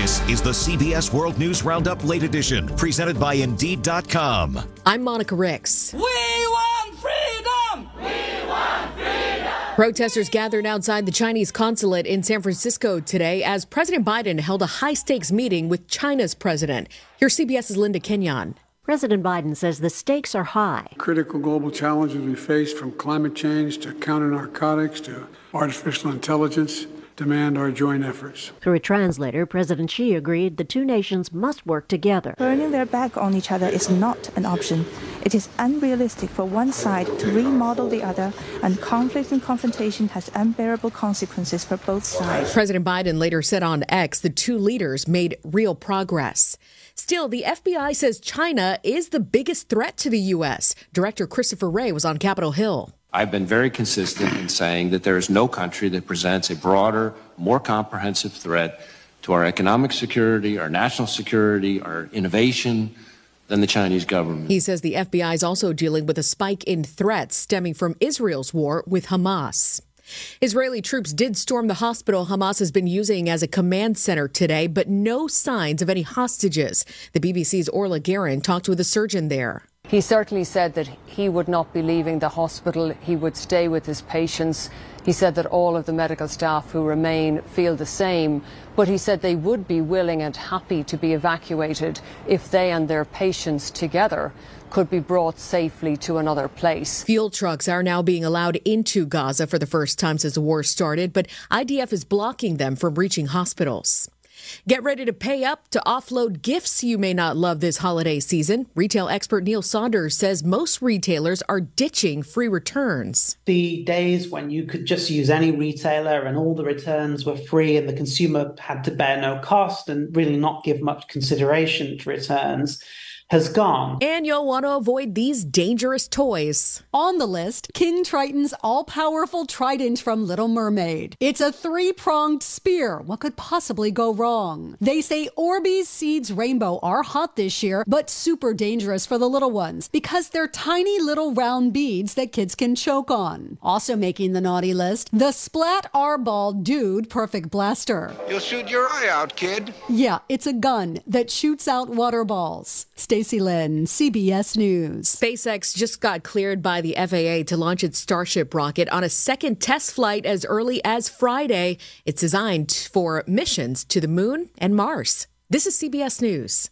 This is the CBS World News Roundup Late Edition, presented by Indeed.com. I'm Monica Ricks. We want freedom! We want freedom! Protesters gathered outside the Chinese consulate in San Francisco today as President Biden held a high-stakes meeting with China's president. Here's CBS's Linda Kenyon. President Biden says the stakes are high. Critical global challenges we face, from climate change to counter-narcotics to artificial intelligence, demand our joint efforts. Through a translator, President Xi agreed the two nations must work together. Turning their back on each other is not an option. It is unrealistic for one side to remodel the other, and conflict and confrontation has unbearable consequences for both sides. President Biden later said on X the two leaders made real progress. Still, the FBI says China is the biggest threat to the U.S. Director Christopher Wray was on Capitol Hill. I've been very consistent in saying that there is no country that presents a broader, more comprehensive threat to our economic security, our national security, our innovation than the Chinese government. He says the FBI is also dealing with a spike in threats stemming from Israel's war with Hamas. Israeli troops did storm the hospital Hamas has been using as a command center today, but no signs of any hostages. The BBC's Orla Guerin talked with a surgeon there. He certainly said that he would not be leaving the hospital. He would stay with his patients. He said that all of the medical staff who remain feel the same, but he said they would be willing and happy to be evacuated if they and their patients together could be brought safely to another place. Fuel trucks are now being allowed into Gaza for the first time since the war started, but IDF is blocking them from reaching hospitals. Get ready to pay up to offload gifts you may not love this holiday season. Retail expert Neil Saunders says most retailers are ditching free returns. The days when you could just use any retailer and all the returns were free and the consumer had to bear no cost and really not give much consideration to returns has gone. And you'll want to avoid these dangerous toys. On the list, King Triton's all-powerful trident from Little Mermaid. It's a three-pronged spear. What could possibly go wrong? They say Orbeez Seeds Rainbow are hot this year, but super dangerous for the little ones because they're tiny little round beads that kids can choke on. Also making the naughty list, the Splat R-Ball Dude Perfect Blaster. You'll shoot your eye out, kid. Yeah, it's a gun that shoots out water balls. Stacey Lynn, CBS News. SpaceX just got cleared by the FAA to launch its Starship rocket on a second test flight as early as Friday. It's designed for missions to the moon and Mars. This is CBS News.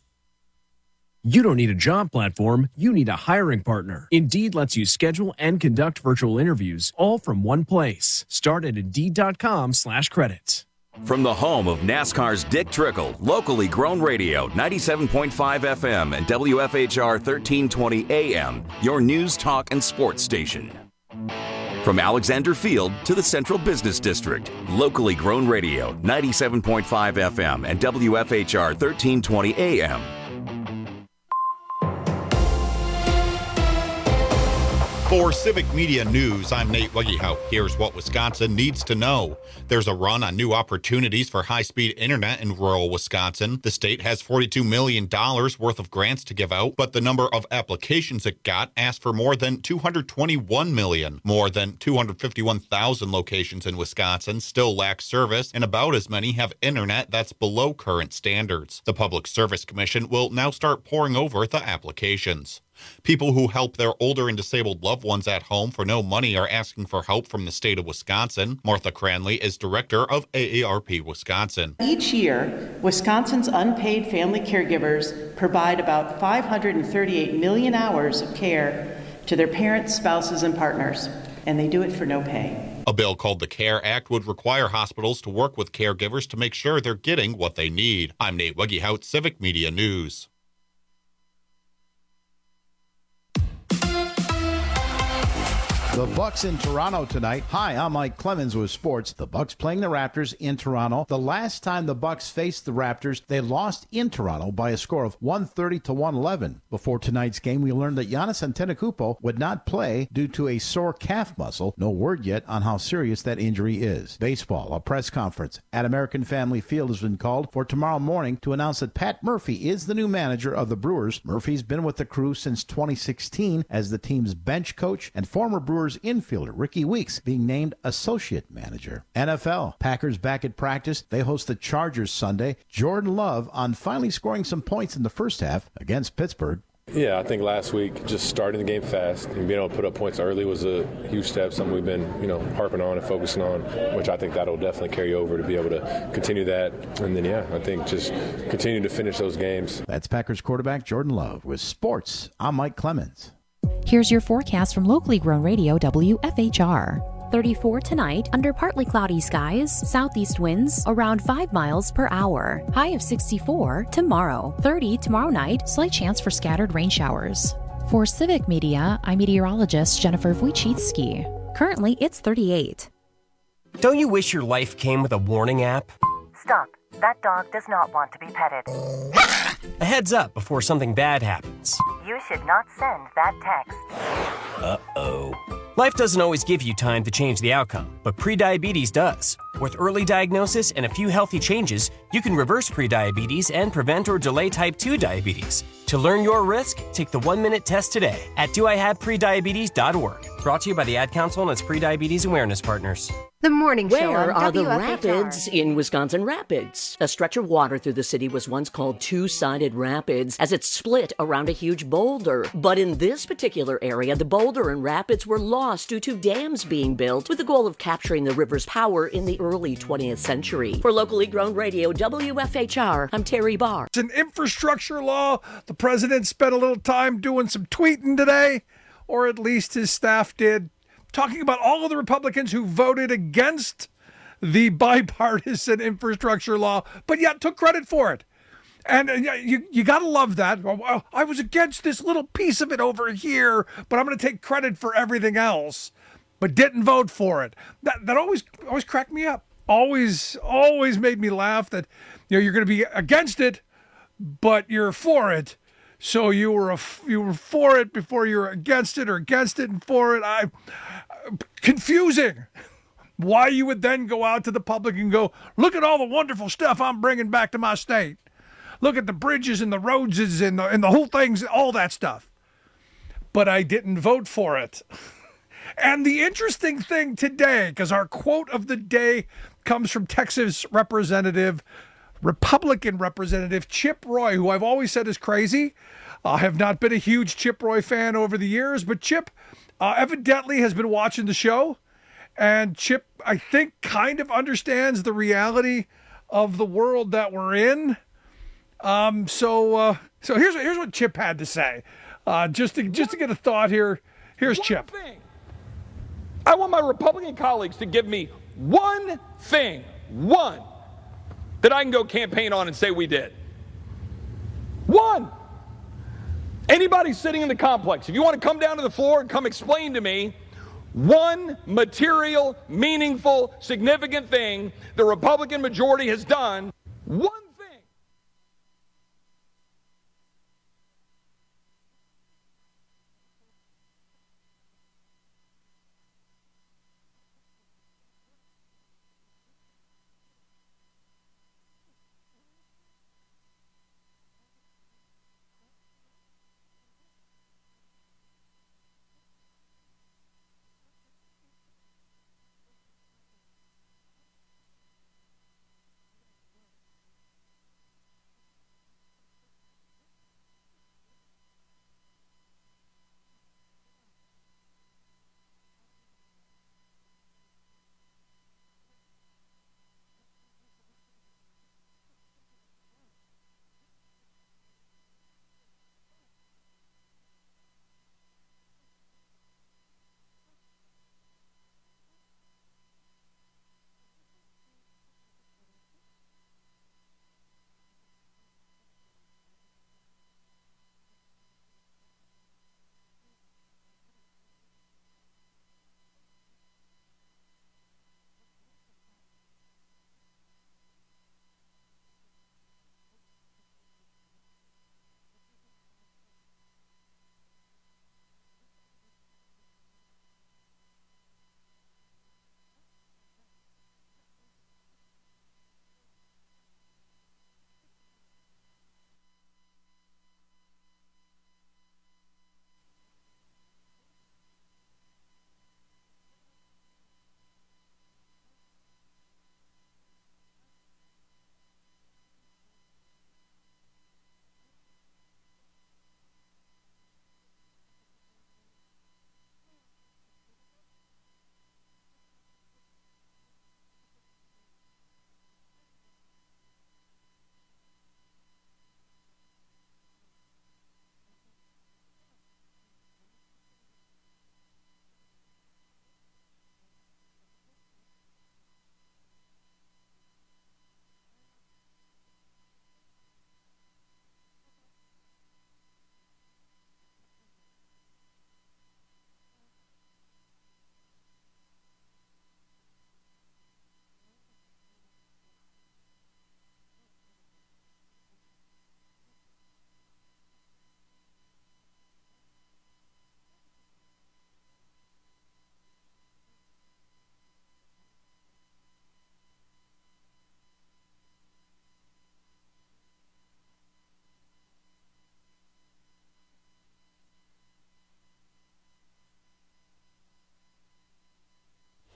You don't need a job platform, you need a hiring partner. Indeed lets you schedule and conduct virtual interviews all from one place. Start at Indeed.com/credits. From the home of NASCAR's Dick Trickle, locally grown radio, 97.5 FM and WFHR 1320 AM, your news, talk, and sports station. From Alexander Field to the Central Business District, locally grown radio, 97.5 FM and WFHR 1320 AM. For Civic Media News, I'm Nate Weggehout. Here's what Wisconsin needs to know. There's a run on new opportunities for high-speed internet in rural Wisconsin. The state has $42 million worth of grants to give out, but the number of applications it got asked for more than $221 million. More than 251,000 locations in Wisconsin still lack service, and about as many have internet that's below current standards. The Public Service Commission will now start poring over the applications. People who help their older and disabled loved ones at home for no money are asking for help from the state of Wisconsin. Martha Cranley is director of AARP Wisconsin. Each year, Wisconsin's unpaid family caregivers provide about 538 million hours of care to their parents, spouses, and partners, and they do it for no pay. A bill called the CARE Act would require hospitals to work with caregivers to make sure they're getting what they need. I'm Nate Weggehout, Civic Media News. The Bucks in Toronto tonight. Hi, I'm Mike Clemens with sports. The Bucks playing the Raptors in Toronto. The last time the Bucks faced the Raptors, they lost in Toronto by a score of 130-111. Before tonight's game, we learned that Giannis Antetokounmpo would not play due to a sore calf muscle. No word yet on how serious that injury is. Baseball, a press conference at American Family Field has been called for tomorrow morning to announce that Pat Murphy is the new manager of the Brewers. Murphy's been with the Crew since 2016 as the team's bench coach, and former Brewers Brewers infielder Ricky Weeks being named associate manager. NFL, Packers back at practice. They host the Chargers Sunday. Jordan Love on finally scoring some points in the first half against Pittsburgh. Yeah, I think last week just starting the game fast and being able to put up points early was a huge step, something we've been, harping on and focusing on, which I think that'll definitely carry over to be able to continue that. And then, I think just continue to finish those games. That's Packers quarterback Jordan Love. With sports, I'm Mike Clemens. Here's your forecast from locally grown radio WFHR. 34 tonight, under partly cloudy skies, southeast winds around 5 miles per hour. High of 64 tomorrow. 30 tomorrow night, slight chance for scattered rain showers. For Civic Media, I'm meteorologist Jennifer Wojcicki. Currently, it's 38. Don't you wish your life came with a warning app? Stop. That dog does not want to be petted. A heads up before something bad happens. You should not send that text. Uh-oh. Life doesn't always give you time to change the outcome, but prediabetes does. With early diagnosis and a few healthy changes, you can reverse prediabetes and prevent or delay type 2 diabetes. To learn your risk, take the 1-minute test today at doihaveprediabetes.org. Brought to you by the Ad Council and its prediabetes awareness partners. The morning show Where on are the WFHR. rapids in Wisconsin Rapids? A stretch of water through the city was once called Two-Sided Rapids as it split around a huge boulder. But in this particular area, the boulder and rapids were lost due to dams being built with the goal of capturing the river's power in the early 20th century. For locally grown radio WFHR, I'm Terry Barr. It's an infrastructure law. The president spent a little time doing some tweeting today, or at least his staff did, talking about all of the Republicans who voted against the bipartisan infrastructure law, but yet took credit for it. And you got to love that. Well, I was against this little piece of it over here, but I'm going to take credit for everything else, but didn't vote for it. That always cracked me up. Always made me laugh that you're going to be against it, but you're for it. So you were for it before you were against it, or against it and for it. Confusing. Why you would then go out to the public and go, look at all the wonderful stuff I'm bringing back to my state. Look at the bridges and the roads and the whole things, all that stuff. But I didn't vote for it. And the interesting thing today, because our quote of the day comes from Texas Republican Representative Chip Roy, who I've always said is crazy. I have not been a huge Chip Roy fan over the years, but Chip evidently has been watching the show. And Chip, I think, kind of understands the reality of the world that we're in. So here's what Chip had to say. Just to get a thought here. Here's Chip. I want my Republican colleagues to give me one thing, that I can go campaign on and say we did. One. Anybody sitting in the complex, if you want to come down to the floor and come explain to me one material, meaningful, significant thing the Republican majority has done, one thing.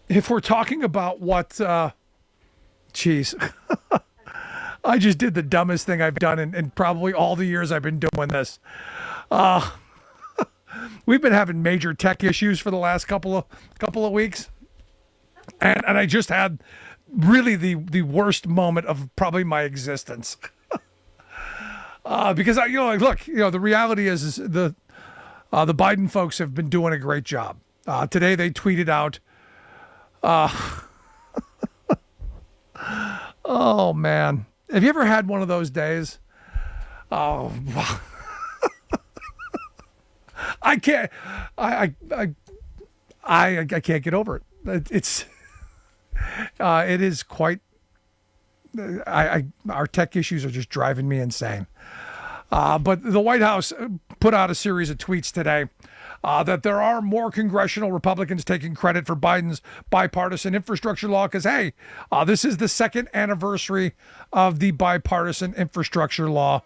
if we're talking about what, geez, I just did the dumbest thing I've done in probably all the years I've been doing this. We've been having major tech issues for the last couple of weeks, and I just had really the worst moment of probably my existence. Because the reality is the Biden folks have been doing a great job. Today they tweeted out, oh man, have you ever had one of those days? Oh, I can't get over it. It is quite. Our tech issues are just driving me insane. But the White House put out a series of tweets today that there are more congressional Republicans taking credit for Biden's bipartisan infrastructure law because, hey, this is the second anniversary of the bipartisan infrastructure law.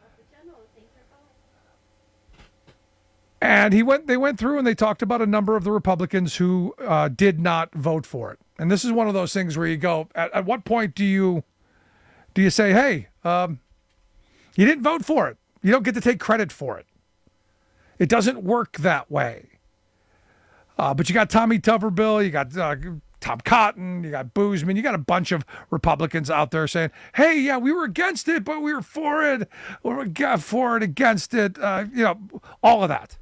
And they went through and they talked about a number of the Republicans who did not vote for it. And this is one of those things where you go, at what point do you say, hey, you didn't vote for it. You don't get to take credit for it. It doesn't work that way. But you got Tommy Tuberville, you got Tom Cotton, you got Boozman, you got a bunch of Republicans out there saying, hey, yeah, we were against it, but we were for it. We were for it, against it, all of that.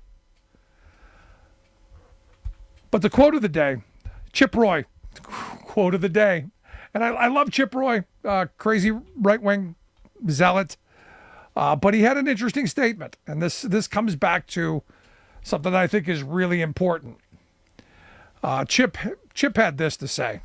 But the quote of the day, Chip Roy, quote of the day. And I love Chip Roy, crazy right-wing zealot. But he had an interesting statement. And this comes back to something that I think is really important. Chip had this to say.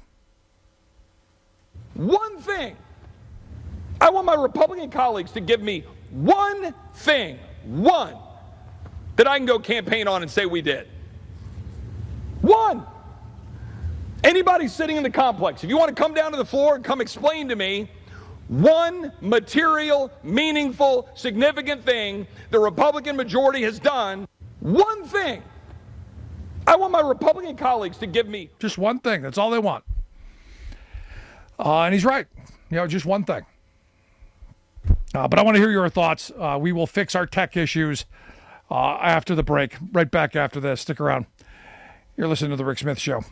One thing. I want my Republican colleagues to give me one thing, one, that I can go campaign on and say we did. One. Anybody sitting in the complex, if you want to come down to the floor and come explain to me one material, meaningful, significant thing the Republican majority has done, one thing. I want my Republican colleagues to give me just one thing. That's all they want. And he's right. Just one thing. But I want to hear your thoughts. We will fix our tech issues after the break. Right back after this. Stick around. You're listening to The Rick Smith Show.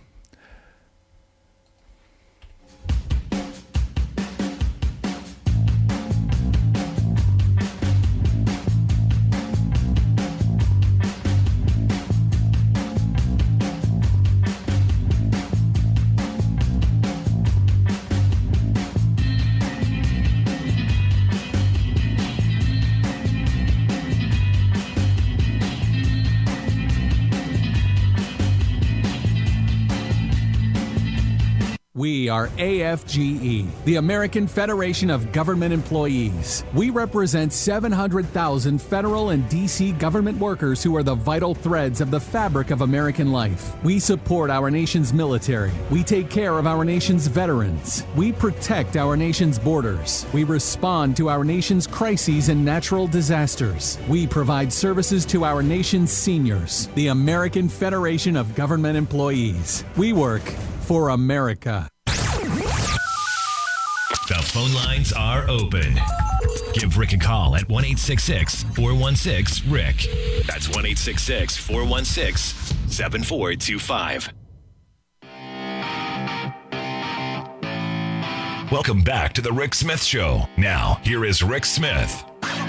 We are AFGE, the American Federation of Government Employees. We represent 700,000 federal and D.C. government workers who are the vital threads of the fabric of American life. We support our nation's military. We take care of our nation's veterans. We protect our nation's borders. We respond to our nation's crises and natural disasters. We provide services to our nation's seniors. The American Federation of Government Employees. We work for America. The phone lines are open. Give Rick a call at 1-866-416-RICK. That's 1-866-416-7425. Welcome back to The Rick Smith Show. Now, here is Rick Smith.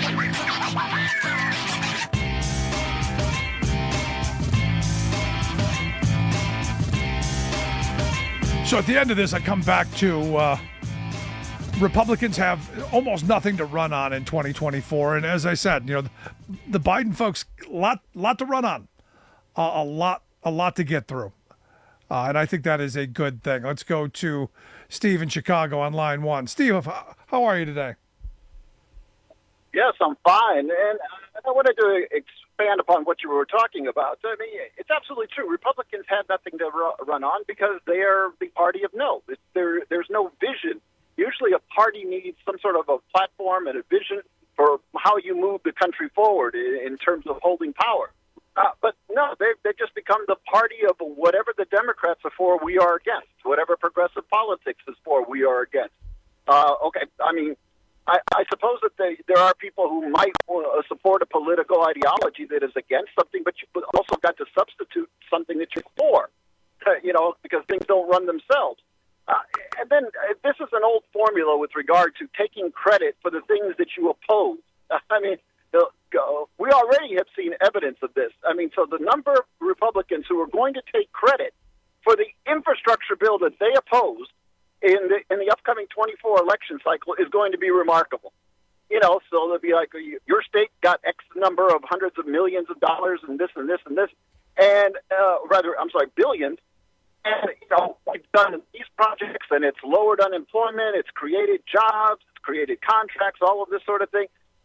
So at the end of this, I come back to Republicans have almost nothing to run on in 2024. And as I said, the Biden folks, lot to run on, a lot to get through. And I think that is a good thing. Let's go to Steve in Chicago on line one. Steve, how are you today? Yes, I'm fine. And I wanted to expand upon what you were talking about. I mean, it's absolutely true. Republicans have nothing to run on because they are the party of no. There's no vision. Usually a party needs some sort of a platform and a vision for how you move the country forward in terms of holding power. But No, they've just become the party of whatever the Democrats are for, we are against. Whatever progressive politics is for, we are against. Okay, I mean, I suppose that there are people who might support a political ideology that is against something, but you've also got to substitute something that you're for, because things don't run themselves. And then this is an old formula with regard to taking credit for the things that you oppose. I mean, we already have seen evidence of this. I mean, so the number of Republicans who are going to take credit for the infrastructure bill that they opposed in the upcoming 24 election cycle is going to be remarkable. So they'll be like, your state got X number of hundreds of millions of dollars and this and this and this, and billions. And, we've done these projects, and it's lowered unemployment, it's created jobs, it's created contracts, all of this sort of thing.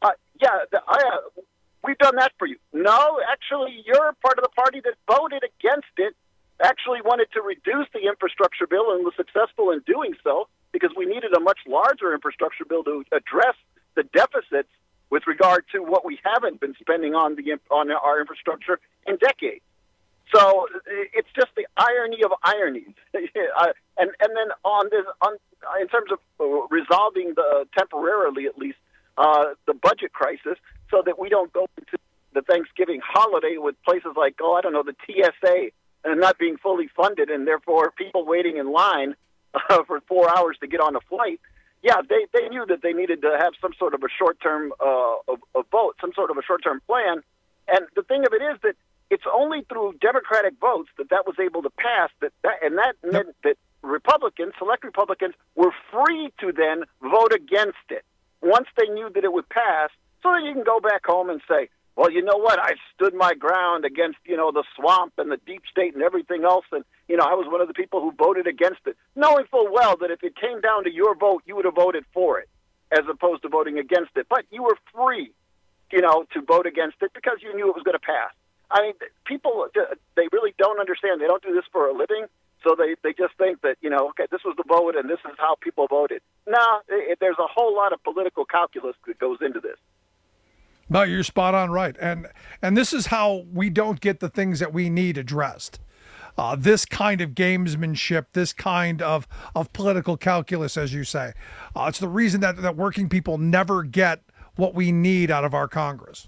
We've done that for you. No, actually, you're part of the party that voted against it, actually wanted to reduce the infrastructure bill and was successful in doing so because we needed a much larger infrastructure bill to address the deficits with regard to what we haven't been spending on our infrastructure in decades. So it's just the irony of ironies. And then in terms of resolving temporarily at least the budget crisis, so that we don't go into the Thanksgiving holiday with places like the TSA and not being fully funded, and therefore people waiting in line for 4 hours to get on a flight. Yeah, they knew that they needed to have some sort of a short-term vote, some sort of a short-term plan. And the thing of it is that it's only through Democratic votes that was able to pass, that meant that select Republicans, were free to then vote against it once they knew that it would pass, so that you can go back home and say, well, you know what, I stood my ground against, the swamp and the deep state and everything else, and, I was one of the people who voted against it, knowing full well that if it came down to your vote, you would have voted for it, as opposed to voting against it. But you were free, to vote against it because you knew it was going to pass. I mean, people, they really don't understand. They don't do this for a living, so they just think that, okay, this was the vote and this is how people voted. No, there's a whole lot of political calculus that goes into this. No, you're spot on right. And this is how we don't get the things that we need addressed. This kind of gamesmanship, this kind of political calculus, as you say. It's the reason that working people never get what we need out of our Congress.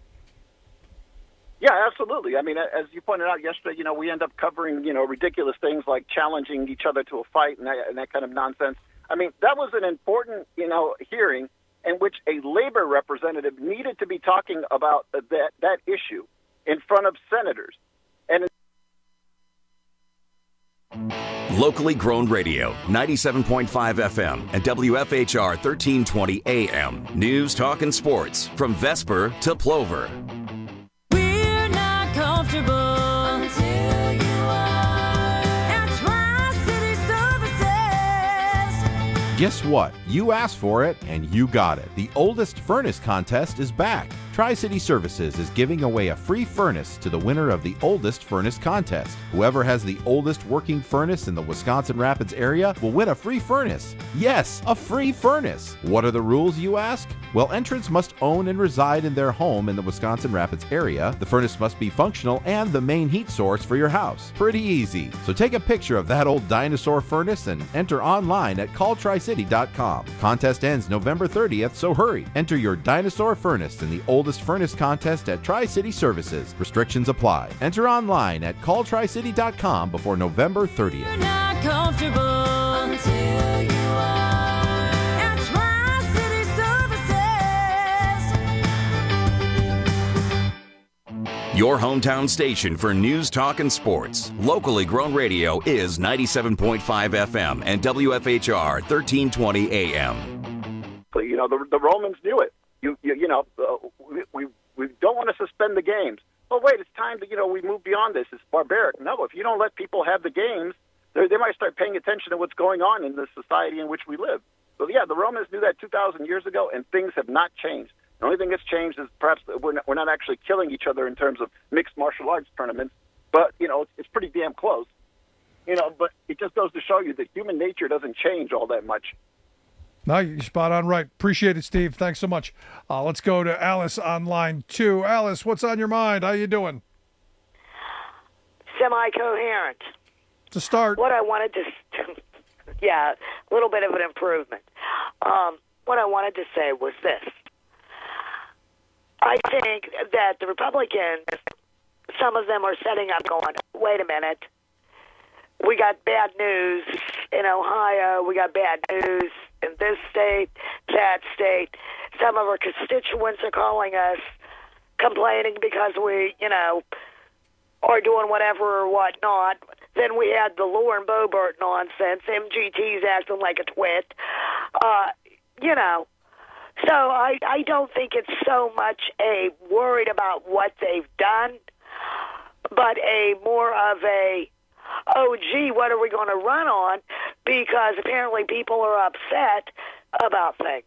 Yeah, absolutely. I mean, as you pointed out yesterday, we end up covering, ridiculous things like challenging each other to a fight and that kind of nonsense. I mean, that was an important, hearing in which a labor representative needed to be talking about that issue in front of senators. And Locally grown radio, 97.5 FM and WFHR 1320 AM. News, talk, and sports from Vesper to Plover. Comfortable until you are at Tri-City Services. Guess what? You asked for it and you got it. The oldest furnace contest is back. Tri-City Services is giving away a free furnace to the winner of the oldest furnace contest. Whoever has the oldest working furnace in the Wisconsin Rapids area will win a free furnace. Yes, a free furnace. What are the rules, you ask? Well, entrants must own and reside in their home in the Wisconsin Rapids area. The furnace must be functional and the main heat source for your house. Pretty easy. So take a picture of that old dinosaur furnace and enter online at calltricity.com. Contest ends November 30th, so hurry. Enter your dinosaur furnace in the oldest furnace contest at Tri-City Services. Restrictions apply. Enter online at calltricity.com before November 30th. You're not comfortable until you are at Tri-City Services. Your hometown station for news, talk, and sports. Locally grown radio is 97.5 FM and WFHR 1320 AM. The Romans knew it. We don't want to suspend the games. Oh, wait, it's time to, we move beyond this. It's barbaric. No, if you don't let people have the games, they might start paying attention to what's going on in the society in which we live. So, yeah, the Romans knew that 2,000 years ago, and things have not changed. The only thing that's changed is perhaps we're not actually killing each other in terms of mixed martial arts tournaments, but, it's pretty damn close. But it just goes to show you that human nature doesn't change all that much. No, you're spot on right. Appreciate it, Steve. Thanks so much. Let's go to Alice on line 2. Alice, what's on your mind? How you doing? semi-coherent. To start. What I wanted to, yeah, a little bit of an improvement. What I wanted to say was this. I think that the Republicans, some of them are setting up going, wait a minute, we got bad news in Ohio, we got bad news in this state, that state. Some of our constituents are calling us, complaining because we, are doing whatever or whatnot. Then we had the Lauren Boebert nonsense. MGT's acting like a twit. So I don't think it's so much a worried about what they've done, but a more of a, oh, gee, what are we going to run on? Because apparently people are upset about things.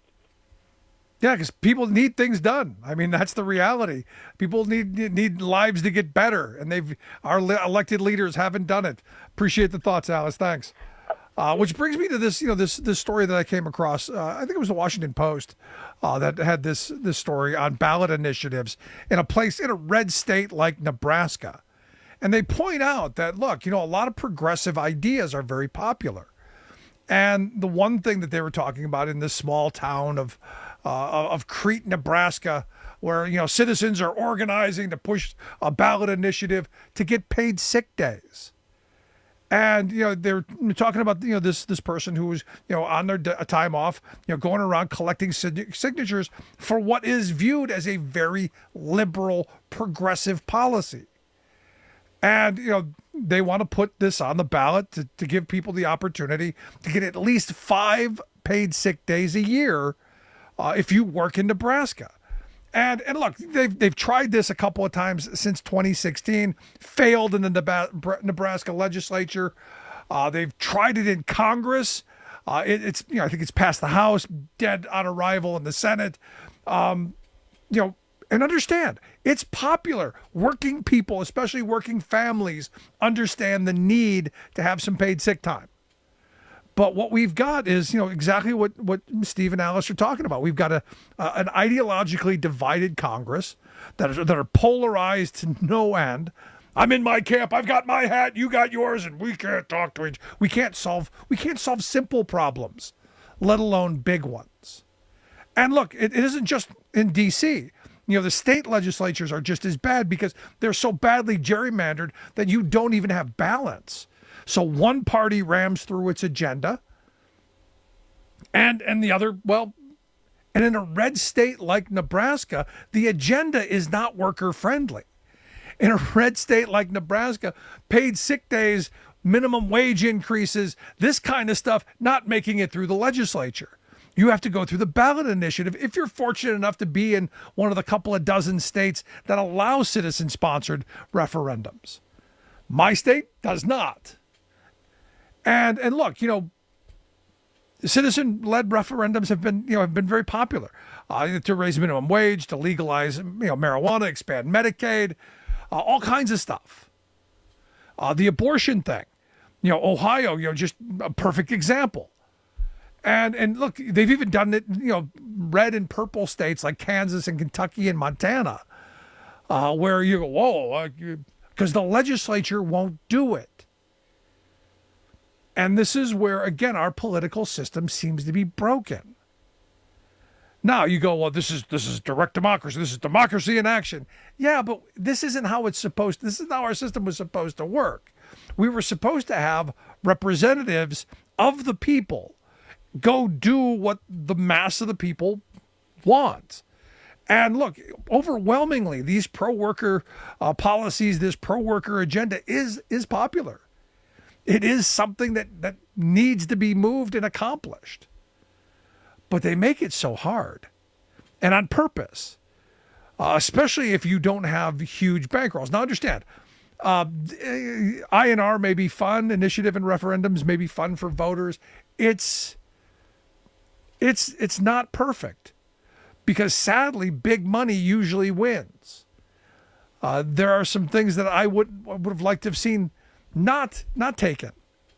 Yeah, because people need things done. I mean, that's the reality. People need lives to get better, and our elected leaders haven't done it. Appreciate the thoughts, Alice. Thanks. Which brings me to this, this story that I came across. I think it was the Washington Post that had this story on ballot initiatives in a red state like Nebraska, and they point out that look, a lot of progressive ideas are very popular, and the one thing that they were talking about in this small town of Crete, Nebraska, where citizens are organizing to push a ballot initiative to get paid sick days. And they're talking about this person who was on their time off, going around collecting signatures for what is viewed as a very liberal, progressive policy. And they want to put this on the ballot to give people the opportunity to get at least 5 paid sick days a year if you work in Nebraska. And look, they've tried this a couple of times since 2016, failed in the Nebraska legislature. They've tried it in Congress. I think it's passed the House, dead on arrival in the Senate. And understand, it's popular. Working people, especially working families, understand the need to have some paid sick time. But what we've got is, exactly what Steve and Alice are talking about. We've got an ideologically divided Congress that are polarized to no end. I'm in my camp. I've got my hat. You got yours, and we can't talk to each. We can't solve simple problems, let alone big ones. And look, it isn't just in D.C. The state legislatures are just as bad because they're so badly gerrymandered that you don't even have balance. So one party rams through its agenda, and the other, and in a red state like Nebraska, the agenda is not worker friendly. In a red state like Nebraska, paid sick days, minimum wage increases, this kind of stuff, not making it through the legislature. You have to go through the ballot initiative if you're fortunate enough to be in one of the couple of dozen states that allow citizen-sponsored referendums. My state does not. And look, citizen-led referendums have been very popular to raise minimum wage, to legalize marijuana, expand Medicaid, all kinds of stuff. The abortion thing, Ohio, just a perfect example. And look, they've even done it, red and purple states like Kansas and Kentucky and Montana, where you go, whoa, because the legislature won't do it. And this is where, again, our political system seems to be broken. Now you go, well, this is direct democracy. This is democracy in action. Yeah, but this isn't how this isn't how our system was supposed to work. We were supposed to have representatives of the people go do what the mass of the people want. And look, overwhelmingly, these pro-worker policies, this pro-worker agenda is popular. It is something that needs to be moved and accomplished. But they make it so hard, and on purpose, especially if you don't have huge bankrolls. Now, understand, INR may be fun, initiative and referendums may be fun for voters. It's not perfect, because sadly, big money usually wins. There are some things that I would have liked to have seen not taken.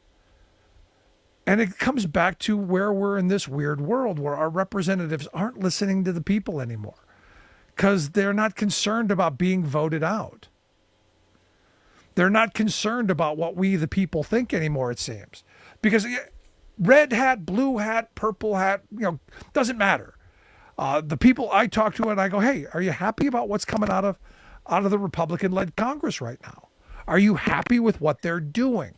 And it comes back to where we're in this weird world where our representatives aren't listening to the people anymore because they're not concerned about being voted out. They're not concerned about what we, the people, think anymore, it seems. Because red hat, blue hat, purple hat, doesn't matter. The people I talk to and I go, hey, are you happy about what's coming out of the Republican-led Congress right now? Are you happy with what they're doing?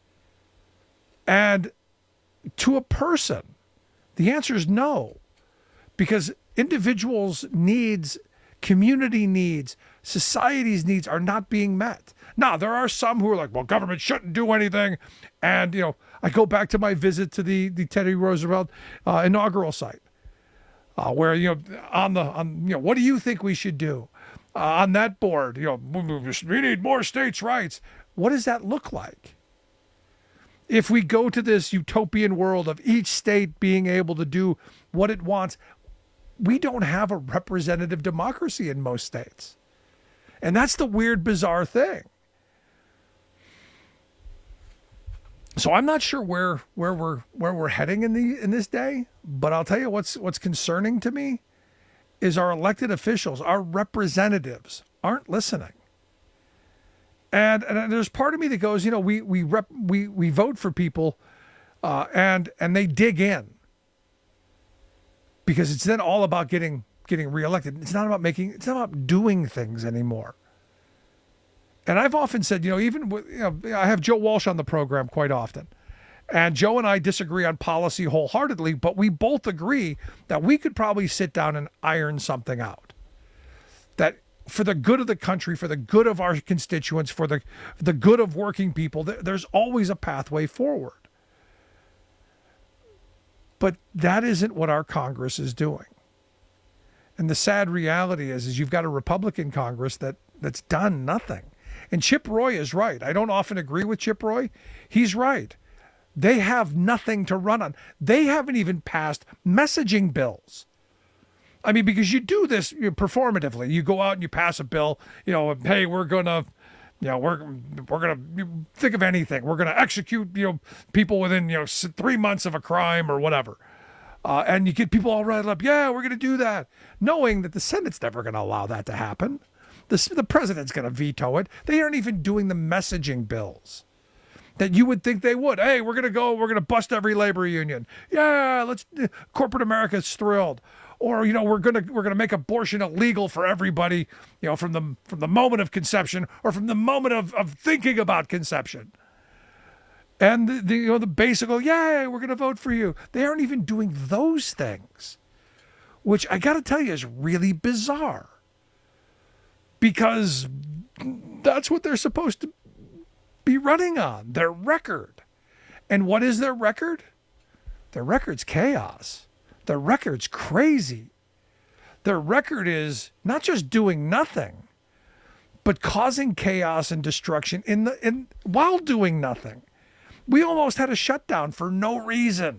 And to a person, the answer is no. Because individuals' needs, community needs, society's needs are not being met. Now, there are some who are like, well, government shouldn't do anything. And, I go back to my visit to the Teddy Roosevelt inaugural site, where, what do you think we should do? On that board, we need more states' rights. What does that look like? If we go to this utopian world of each state being able to do what it wants, we don't have a representative democracy in most states. And that's the weird, bizarre thing. So I'm not sure where we're heading in this day, but I'll tell you what's concerning to me is our elected officials, our representatives aren't listening. And there's part of me that goes, we vote for people, and they dig in, because it's then all about getting reelected. It's not about doing things anymore. And I've often said, I have Joe Walsh on the program quite often, and Joe and I disagree on policy wholeheartedly, but we both agree that we could probably sit down and iron something out. That for the good of the country, for the good of our constituents, for the good of working people, there's always a pathway forward. But that isn't what our Congress is doing. And the sad reality is you've got a Republican Congress that's done nothing. And Chip Roy is right. I don't often agree with Chip Roy. He's right. They have nothing to run on. They haven't even passed messaging bills. I mean, because you do this performatively. You go out and you pass a bill, hey, we're going to, we're going to think of anything. We're going to execute, people within, 3 months of a crime or whatever. And you get people all riled up. Yeah, we're going to do that. Knowing that the Senate's never going to allow that to happen. The president's going to veto it. They aren't even doing the messaging bills that you would think they would. Hey, we're going to bust every labor union. Yeah, corporate America's thrilled. Or, we're going to make abortion illegal for everybody, from the moment of conception or from the moment of thinking about conception. And the basic, yay, we're going to vote for you. They aren't even doing those things, which I got to tell you is really bizarre. Because that's what they're supposed to be running on, their record. And what is their record? Their record's chaos. Their record's crazy. Their record is not just doing nothing, but causing chaos and destruction while doing nothing. We almost had a shutdown for no reason.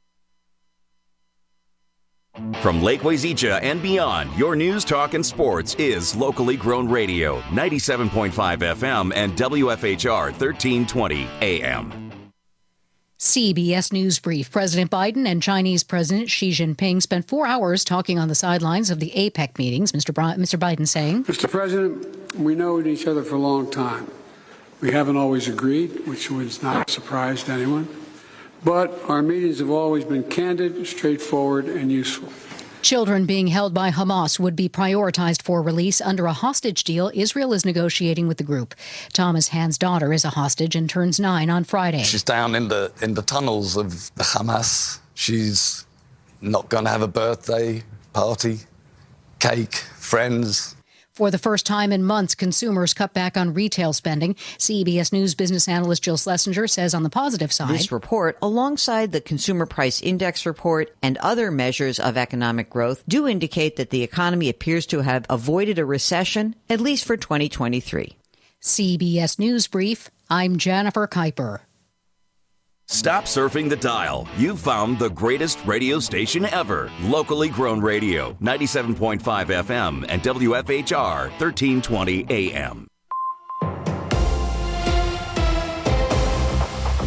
From Lake Wazeecha and beyond, your news, talk, and sports is locally grown radio, 97.5 FM and WFHR 1320 AM. CBS News Brief. President Biden and Chinese President Xi Jinping spent 4 hours talking on the sidelines of the APEC meetings. Mr. Biden saying, Mr. President, we know each other for a long time. We haven't always agreed, which was not a surprise to anyone. But our meetings have always been candid, straightforward, and useful. Children being held by Hamas would be prioritized for release under a hostage deal Israel is negotiating with the group. Thomas Hand's daughter is a hostage and turns 9 on Friday. She's down in the tunnels of the Hamas. She's not going to have a birthday party, cake, friends. For the first time in months, consumers cut back on retail spending. CBS News business analyst Jill Schlesinger says on the positive side, this report, alongside the Consumer Price Index report and other measures of economic growth, do indicate that the economy appears to have avoided a recession, at least for 2023. CBS News Brief, I'm Jennifer Kuiper. Stop surfing the dial. You've found the greatest radio station ever. Locally grown radio, 97.5 FM and WFHR 1320 AM.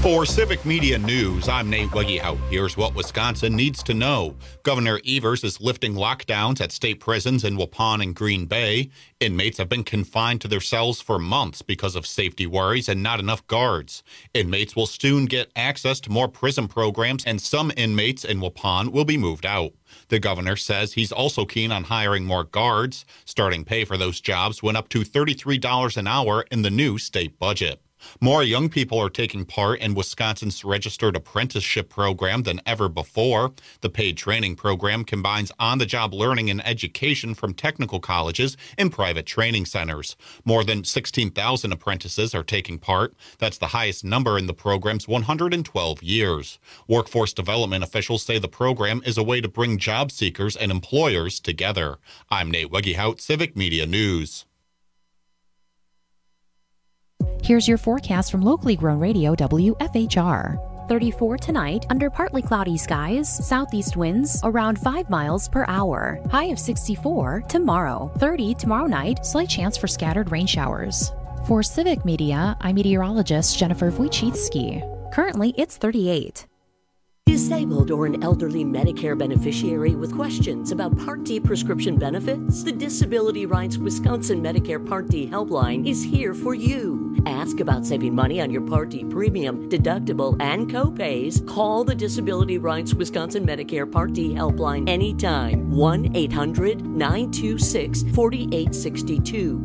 For Civic Media News, I'm Nate Weggehout. Here's what Wisconsin needs to know. Governor Evers is lifting lockdowns at state prisons in Waupun and Green Bay. Inmates have been confined to their cells for months because of safety worries and not enough guards. Inmates will soon get access to more prison programs, and some inmates in Waupun will be moved out. The governor says he's also keen on hiring more guards. Starting pay for those jobs went up to $33 an hour in the new state budget. More young people are taking part in Wisconsin's registered apprenticeship program than ever before. The paid training program combines on-the-job learning and education from technical colleges and private training centers. More than 16,000 apprentices are taking part. That's the highest number in the program's 112 years. Workforce development officials say the program is a way to bring job seekers and employers together. I'm Nate Weggehout, Civic Media News. Here's your forecast from locally grown radio WFHR. 34 tonight, under partly cloudy skies, southeast winds around 5 miles per hour. High of 64 tomorrow. 30 tomorrow night, slight chance for scattered rain showers. For Civic Media, I'm meteorologist Jennifer Wojcicki. Currently, it's 38. Disabled or an elderly Medicare beneficiary with questions about Part D prescription benefits? The Disability Rights Wisconsin Medicare Part D helpline is here for you. Ask about saving money on your Part D premium, deductible, and copays. Call the Disability Rights Wisconsin Medicare Part D helpline anytime. 1-800-926-4862.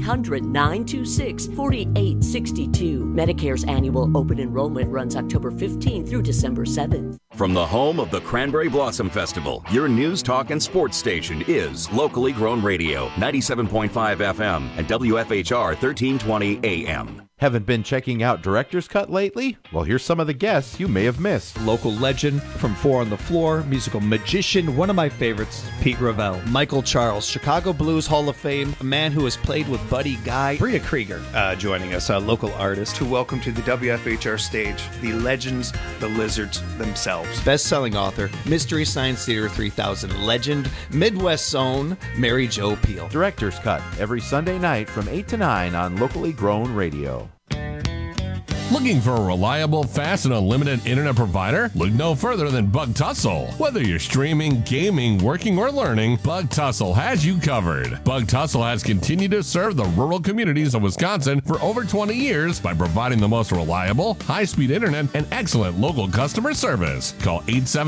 1-800-926-4862. Medicare's annual open enrollment runs October 15 through December 7th. From the home of the Cranberry Blossom Festival, your news, talk, and sports station is locally grown radio, 97.5 FM and WFHR 1320 AM. Haven't been checking out Director's Cut lately? Well, here's some of the guests you may have missed. Local legend from Four on the Floor, musical magician, one of my favorites, Pete Ravel. Michael Charles, Chicago Blues Hall of Fame, a man who has played with Buddy Guy. Bria Krieger joining us, a local artist. To welcome to the WFHR stage, the legends, the lizards themselves. Best-selling author, Mystery Science Theater 3000 legend, Midwest's own Mary Jo Peil. Director's Cut, every Sunday night from 8 to 9 on Locally Grown Radio. Looking for a reliable, fast, and unlimited internet provider? Look no further than Bug Tussle. Whether you're streaming, gaming, working, or learning, Bug Tussle has you covered. Bug Tussle has continued to serve the rural communities of Wisconsin for over 20 years by providing the most reliable, high-speed internet and excellent local customer service. Call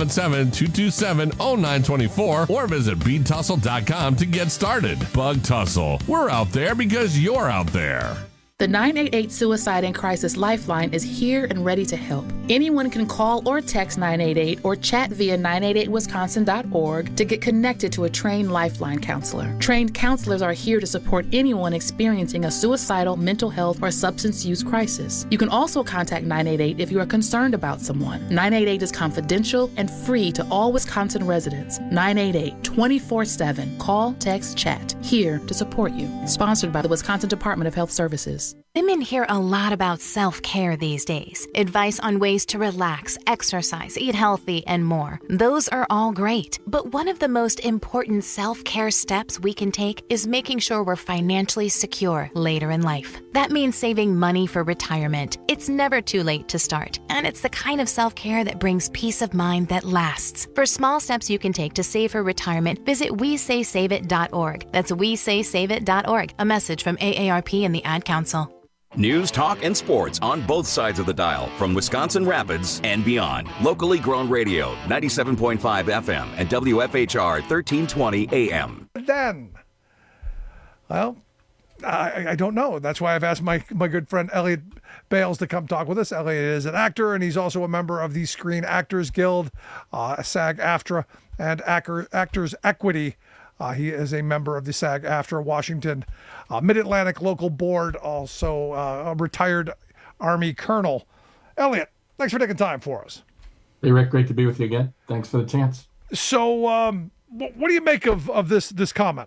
877-227-0924 or visit BeatTussle.com to get started. Bug Tussle. We're out there because you're out there. The 988 Suicide and Crisis Lifeline is here and ready to help. Anyone can call or text 988 or chat via 988wisconsin.org to get connected to a trained Lifeline counselor. Trained counselors are here to support anyone experiencing a suicidal, mental health, or substance use crisis. You can also contact 988 if you are concerned about someone. 988 is confidential and free to all Wisconsin residents. 988 24/7. Call, text, chat. Here to support you. Sponsored by the Wisconsin Department of Health Services. Women hear a lot about self-care these days. Advice on ways to relax, exercise, eat healthy, and more. Those are all great. But one of the most important self-care steps we can take is making sure we're financially secure later in life. That means saving money for retirement. It's never too late to start. And it's the kind of self-care that brings peace of mind that lasts. For small steps you can take to save for retirement, visit WeSaySaveIt.org. That's WeSaySaveIt.org. A message from AARP and the Ad Council. News, talk, and sports on both sides of the dial from Wisconsin Rapids and beyond. Locally grown radio, 97.5 FM and WFHR 1320 AM. Then, well, I don't know. That's why I've asked my good friend Elliot Bales to come talk with us. Elliot is an actor, and he's also a member of the Screen Actors Guild, SAG-AFTRA, and Actors Equity. He is a member of the SAG-AFTRA Washington Mid-Atlantic Local Board, also a retired Army colonel. Elliot, thanks for taking time for us. Hey, Rick, great to be with you again. Thanks for the chance. So what do you make of this comment?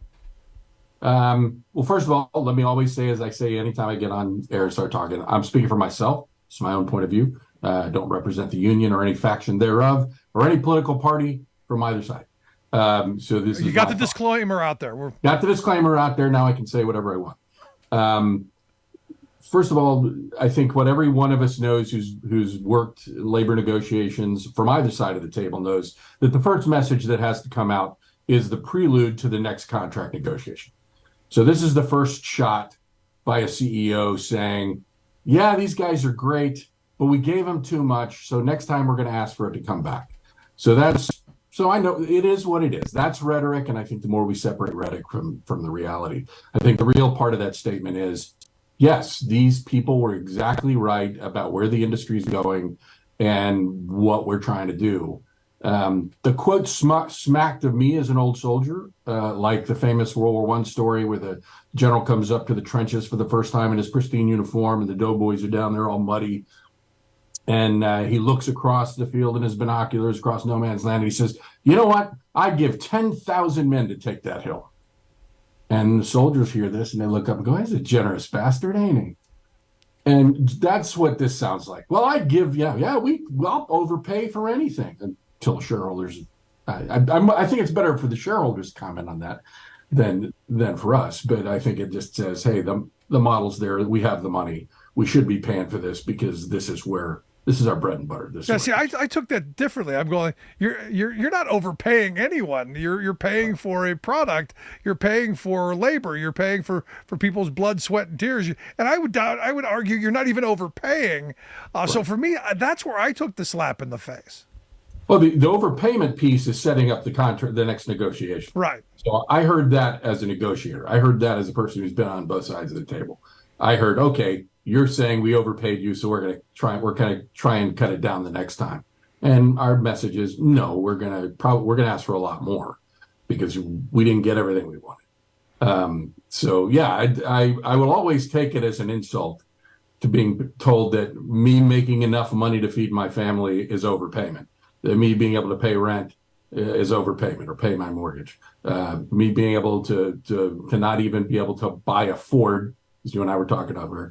Well, first of all, let me always say, as I say anytime I get on air and start talking, I'm speaking for myself. It's my own point of view. I don't represent the union or any faction thereof or any political party from either side. So this you got the disclaimer out there. Got the disclaimer out there. Now I can say whatever I want. First of all, I think what every one of us knows who's worked labor negotiations from either side of the table knows that the first message that has to come out is the prelude to the next contract negotiation. So this is the first shot by a CEO saying, yeah, these guys are great, but we gave them too much. So next time we're going to ask for it to come back. So I know it is what it is. That's rhetoric. And I think the more we separate rhetoric from the reality, I think the real part of that statement is, yes, these people were exactly right about where the industry is going and what we're trying to do. The quote smacked of me as an old soldier, like the famous World War I story where the general comes up to the trenches for the first time in his pristine uniform and the doughboys are down there all muddy. And he looks across the field in his binoculars across no man's land. And he says, you know what? I'd give 10,000 men to take that hill. And the soldiers hear this and they look up and go, he's a generous bastard, ain't he? And that's what this sounds like. Well, I'd give, I'll overpay for anything until the shareholders. I think it's better for the shareholders to comment on that than for us. But I think it just says, hey, the model's there. We have the money. We should be paying for this because this is our bread and butter. I took that differently. I'm going, you're not overpaying anyone. You're paying for a product. You're paying for labor. You're paying for people's blood, sweat, and tears. And I would argue you're not even overpaying. Right. So for me, that's where I took the slap in the face. Well, the overpayment piece is setting up the next negotiation. Right. So I heard that as a negotiator. I heard that as a person who's been on both sides of the table. I heard, okay, you're saying we overpaid you, so we're going to try and cut it down the next time. And our message is, no, we're going to ask for a lot more because we didn't get everything we wanted. So yeah, I will always take it as an insult to being told that me making enough money to feed my family is overpayment. That me being able to pay rent is overpayment or pay my mortgage. Me being able to not even be able to buy a Ford, as you and I were talking over,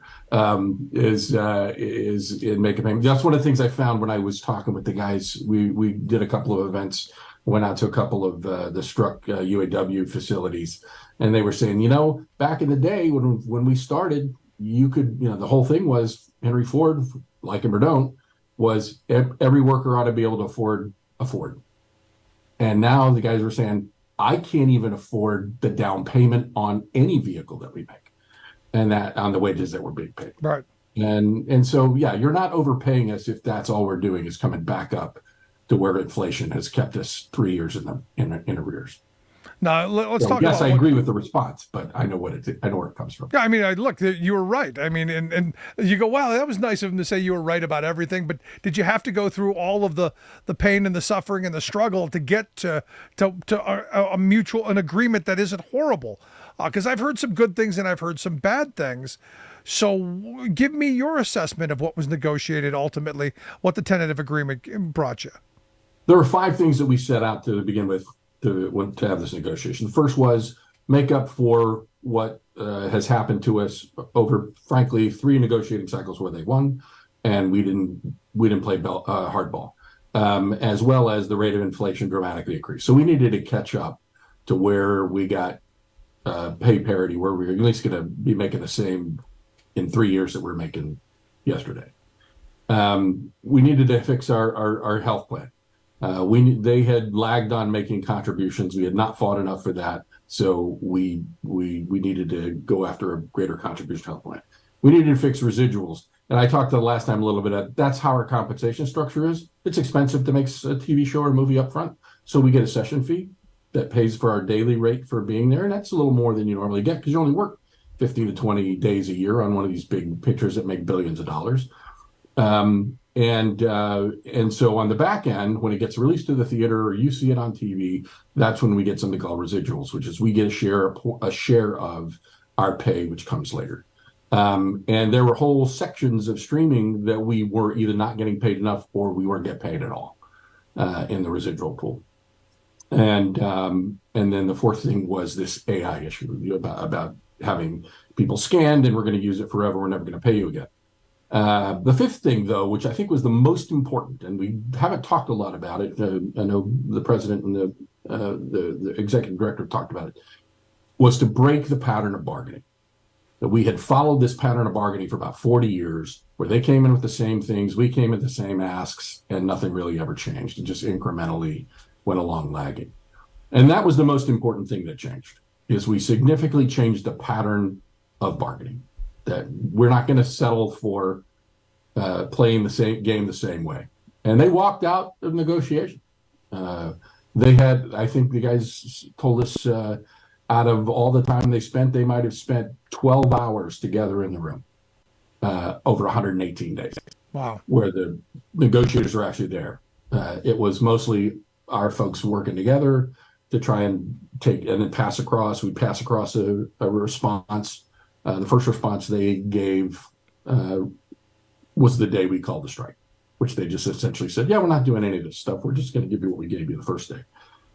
is make a payment. That's one of the things I found when I was talking with the guys. We did a couple of events, went out to a couple of the struck UAW facilities, and they were saying, back in the day when we started, you could, the whole thing was Henry Ford, like him or don't, was every worker ought to be able to afford a Ford. And now the guys were saying, I can't even afford the down payment on any vehicle that we make, and that on the wages that we're being paid. Right. And so, yeah, you're not overpaying us if that's all we're doing is coming back up to where inflation has kept us 3 years in arrears. Now let's talk. Yes, about I agree with the response, but I know where it comes from. Yeah, I mean, look, you were right. I mean, and you go, wow, that was nice of him to say you were right about everything. But did you have to go through all of the pain and the suffering and the struggle to get to a mutual agreement that isn't horrible? Because I've heard some good things and I've heard some bad things. So give me your assessment of what was negotiated ultimately, what the tentative agreement brought you. There were 5 things that we set out to begin with to have this negotiation. The first was make up for what has happened to us over, frankly, 3 negotiating cycles where they won, and we didn't play hardball, as well as the rate of inflation dramatically increased. So we needed to catch up to where we got pay parity, where we're at least going to be making the same in 3 years that we're making yesterday. We needed to fix our health plan. They had lagged on making contributions. We had not fought enough for that, so we needed to go after a greater contribution health plan. We needed to fix residuals, and I talked the last time a little bit. That's how our compensation structure is. It's expensive to make a TV show or a movie up front, so we get a session fee that pays for our daily rate for being there, and that's a little more than you normally get because you only work 15 to 20 days a year on one of these big pictures that make billions of dollars. And so on the back end, when it gets released to the theater or you see it on TV, that's when we get something called residuals, which is we get a share of our pay, which comes later. And there were whole sections of streaming that we were either not getting paid enough or we weren't getting paid at all in the residual pool. And then the fourth thing was this AI issue about having people scanned and we're going to use it forever. We're never going to pay you again. The fifth thing, though, which I think was the most important, and we haven't talked a lot about it, I know the president and the executive director talked about it, was to break the pattern of bargaining. that we had followed this pattern of bargaining for about 40 years, where they came in with the same things, we came in with the same asks, and nothing really ever changed. It just incrementally went along lagging. And that was the most important thing that changed, is we significantly changed the pattern of bargaining, that we're not going to settle for playing the same game the same way. And they walked out of negotiation. They had, I think the guys told us, out of all the time they spent, they might have spent 12 hours together in the room over 118 days. Wow. Where the negotiators were actually there. It was mostly our folks working together to try and take and then pass across. We pass across a response. The first response they gave was the day we called the strike, which they just essentially said, yeah, we're not doing any of this stuff. We're just going to give you what we gave you the first day.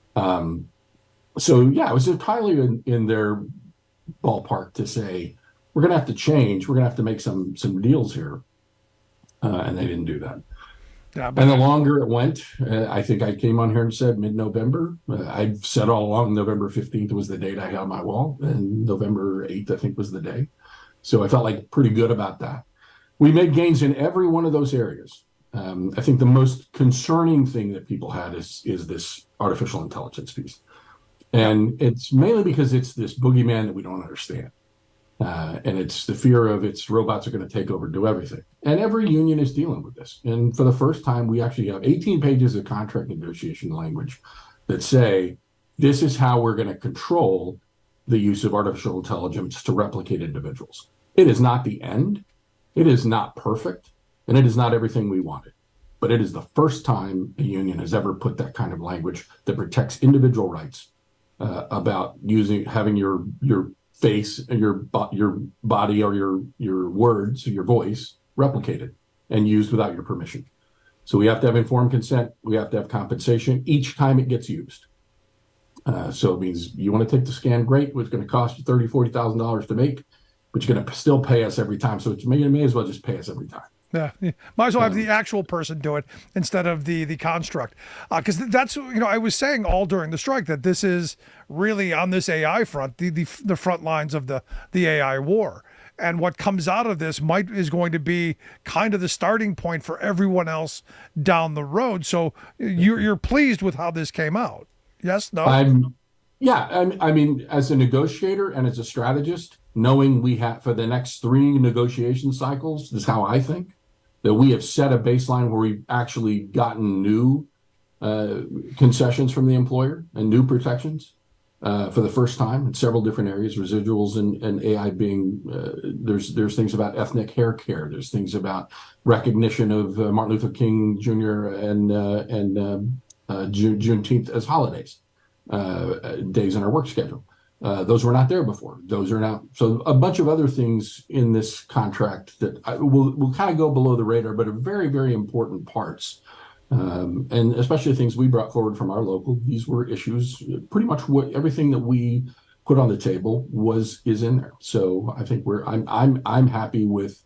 So, yeah, it was entirely in their ballpark to say, we're going to have to change. We're going to have to make some deals here. And they didn't do that. Yeah, and the longer it went, I think I came on here and said mid-November. I've said all along November 15th was the date I had on my wall, and November 8th, I think, was the day. So I felt like pretty good about that. We made gains in every one of those areas. I think the most concerning thing that people had is this artificial intelligence piece. And it's mainly because it's this boogeyman that we don't understand. And it's the fear of its robots are going to take over and do everything. And every union is dealing with this. And for the first time, we actually have 18 pages of contract negotiation language that say, this is how we're going to control the use of artificial intelligence to replicate individuals. It is not the end. It is not perfect. And it is not everything we wanted. But it is the first time a union has ever put that kind of language that protects individual rights about having your face and your body or your words or your voice replicated and used without your permission. So we have to have informed consent. We have to have compensation each time it gets used. So it means you want to take the scan, great. It's going to cost you $30,000, $40,000 to make, but you're going to still pay us every time. So you may as well just pay us every time. Yeah, might as well have the actual person do it instead of the construct. Because that's, I was saying all during the strike that this is really on this AI front, the front lines of the AI war. And what comes out of this is going to be kind of the starting point for everyone else down the road. So you're pleased with how this came out? Yes? No? I mean, as a negotiator and as a strategist, knowing we have for the next 3 negotiation cycles, this is how I think. That we have set a baseline where we've actually gotten new concessions from the employer and new protections for the first time in several different areas, residuals and AI being, there's things about ethnic hair care. There's things about recognition of Martin Luther King Jr. and Juneteenth as holidays, days in our work schedule. Those were not there before. Those are now. So a bunch of other things in this contract that will kind of go below the radar, but are very, very important parts. And especially the things we brought forward from our local. These were issues. Pretty much everything that we put on the table is in there. So I think I'm happy with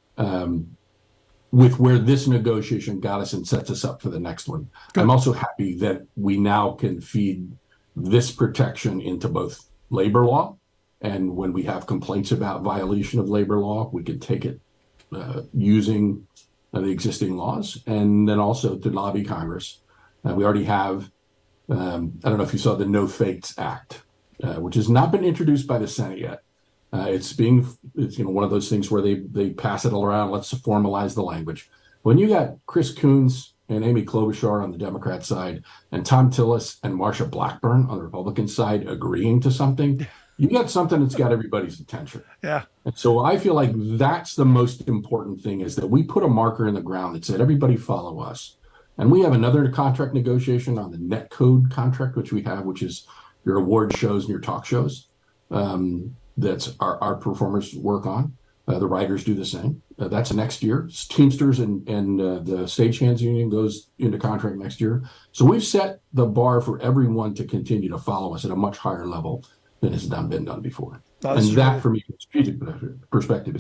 where this negotiation got us and sets us up for the next one. Good. I'm also happy that we now can feed this protection into both labor law, and when we have complaints about violation of labor law, we can take it using the existing laws, and then also to lobby Congress. We already have, I don't know if you saw the No Fakes Act, which has not been introduced by the Senate yet. It's one of those things where they pass it all around. Let's formalize the language. When you got Chris Coons and Amy Klobuchar on the Democrat side, and Tom Tillis and Marsha Blackburn on the Republican side agreeing to something, you got something that's got everybody's attention. Yeah. And so I feel like that's the most important thing, is that we put a marker in the ground that said, everybody follow us. And we have another contract negotiation on the net code contract, which is your award shows and your talk shows. That's our performers work on. The writers do the same. That's next year. Teamsters and the Stagehands Union goes into contract next year. So we've set the bar for everyone to continue to follow us at a much higher level than has been done before. That, for me, from a strategic perspective, is great.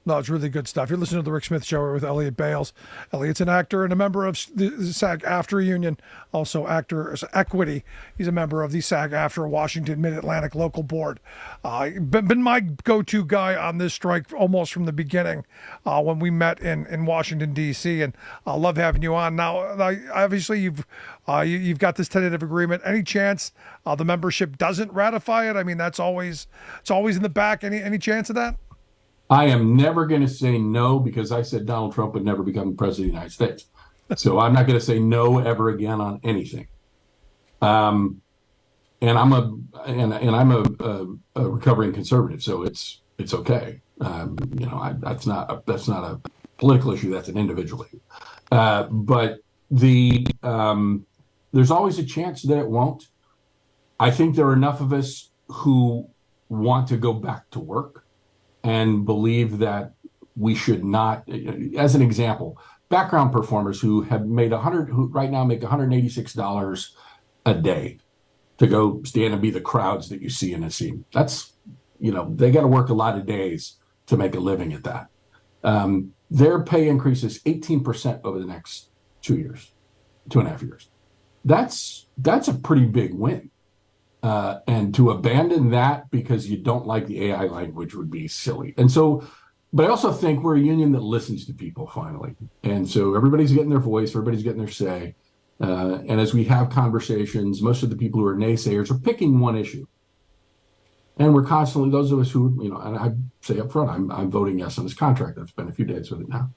No, it's really good stuff. You're listening to The Rick Smith Show with Elliot Bales. Elliot's an actor and a member of the SAG-AFTRA union, also Actors Equity. He's a member of the SAG-AFTRA Washington Mid-Atlantic Local Board. Been my go-to guy on this strike almost from the beginning when we met in Washington, D.C., and I love having you on. Now, obviously, you've got this tentative agreement. Any chance the membership doesn't ratify it? I mean, it's always in the back. Any chance of that? I am never going to say no because I said Donald Trump would never become president of the United States. So I'm not going to say no ever again on anything. And I'm a recovering conservative, so it's okay. That's not a political issue. That's an individual issue. But there's always a chance that it won't. I think there are enough of us who want to go back to work and believe that we should not, as an example, background performers who have made who right now make $186 a day to go stand and be the crowds that you see in a scene. That's, they got to work a lot of days to make a living at that. Their pay increases 18% over the next 2.5 years. That's a pretty big win. And to abandon that because you don't like the AI language would be silly. And so, but I also think we're a union that listens to people finally. And so everybody's getting their voice, everybody's getting their say. And as we have conversations, most of the people who are naysayers are picking one issue. And we're constantly, those of us who, and I say up front, I'm voting yes on this contract. I've spent a few days with it now.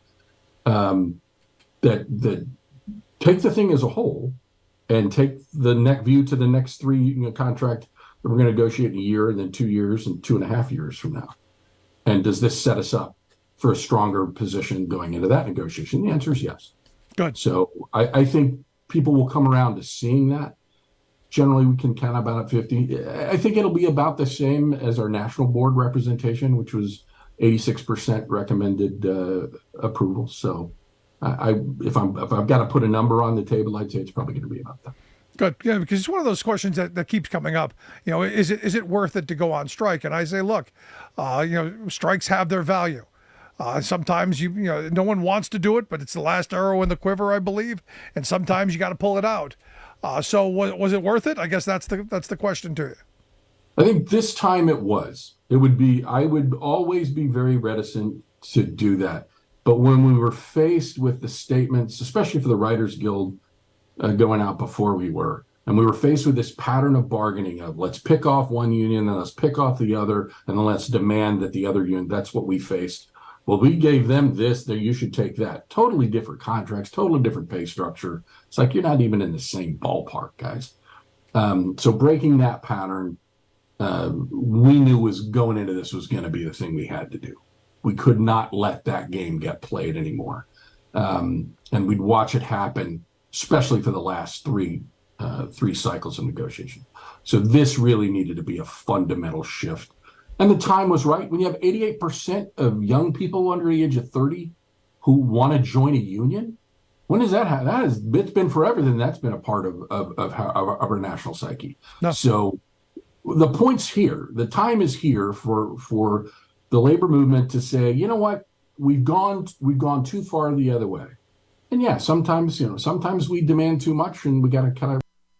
That take the thing as a whole and take the view to the next 3 contract that we're going to negotiate in a year and then 2 years and 2.5 years from now. And does this set us up for a stronger position going into that negotiation? The answer is yes. Good. So I think people will come around to seeing that. Generally, we can count about 50. I think it'll be about the same as our national board representation, which was 86% recommended approval. So if I've got to put a number on the table, I'd say it's probably going to be about that. Good. Yeah, because it's one of those questions that keeps coming up. Is it worth it to go on strike? And I say, look, strikes have their value. Sometimes no one wants to do it, but it's the last arrow in the quiver, I believe. And sometimes you got to pull it out. So was it worth it? I guess that's the question to you. I think this time it was. I would always be very reticent to do that. But when we were faced with the statements, especially for the Writers Guild going out before we were, and we were faced with this pattern of bargaining of let's pick off one union, then let's pick off the other, and then let's demand that the other union, that's what we faced. Well, we gave them this, that you should take that. Totally different contracts, totally different pay structure. It's like you're not even in the same ballpark, guys. So breaking that pattern, we knew was going into this was going to be the thing we had to do. We could not let that game get played anymore. And we'd watch it happen, especially for the last three cycles of negotiation. So this really needed to be a fundamental shift. And the time was right. When you have 88% of young people under the age of 30 who want to join a union, when does that happen? It's been forever. Then that's been a part of our national psyche. No. So the point's here. The time is here for the labor movement to say, you know what, we've gone too far the other way. And yeah, sometimes we demand too much, and we got to kind of.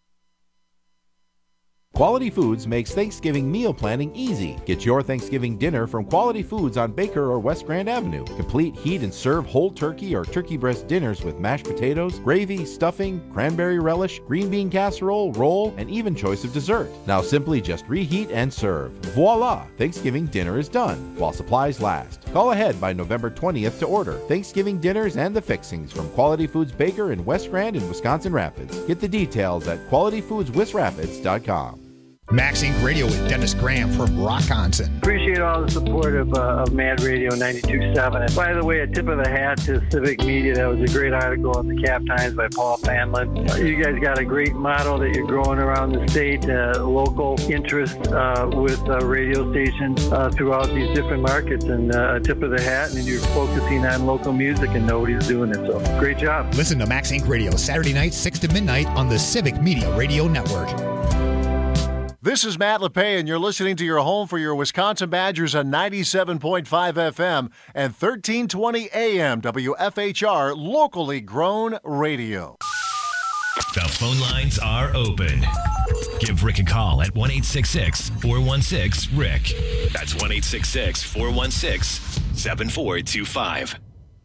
Quality Foods makes Thanksgiving meal planning easy. Get your Thanksgiving dinner from Quality Foods on Baker or West Grand Avenue. Complete heat and serve whole turkey or turkey breast dinners with mashed potatoes, gravy, stuffing, cranberry relish, green bean casserole, roll, and even choice of dessert. Now simply just reheat and serve. Voila! Thanksgiving dinner is done while supplies last. Call ahead by November 20th to order Thanksgiving dinners and the fixings from Quality Foods Baker in West Grand and Wisconsin Rapids. Get the details at qualityfoodswisrapids.com. Max Inc. Radio with Dennis Graham from Rockonson. Appreciate all the support of Mad Radio 92.7. And by the way, a tip of the hat to Civic Media. That was a great article in the Cap Times by Paul Fanlin. You guys got a great model that you're growing around the state, local interest with radio stations throughout these different markets. And a tip of the hat, and you're focusing on local music, and nobody's doing it. So great job. Listen to Max Inc. Radio Saturday night, 6 to midnight on the Civic Media Radio Network. This is Matt LePay, and you're listening to your home for your Wisconsin Badgers on 97.5 FM and 1320 AM WFHR, locally grown radio. The phone lines are open. Give Rick a call at 1-866-416-RICK. That's 1-866-416-7425.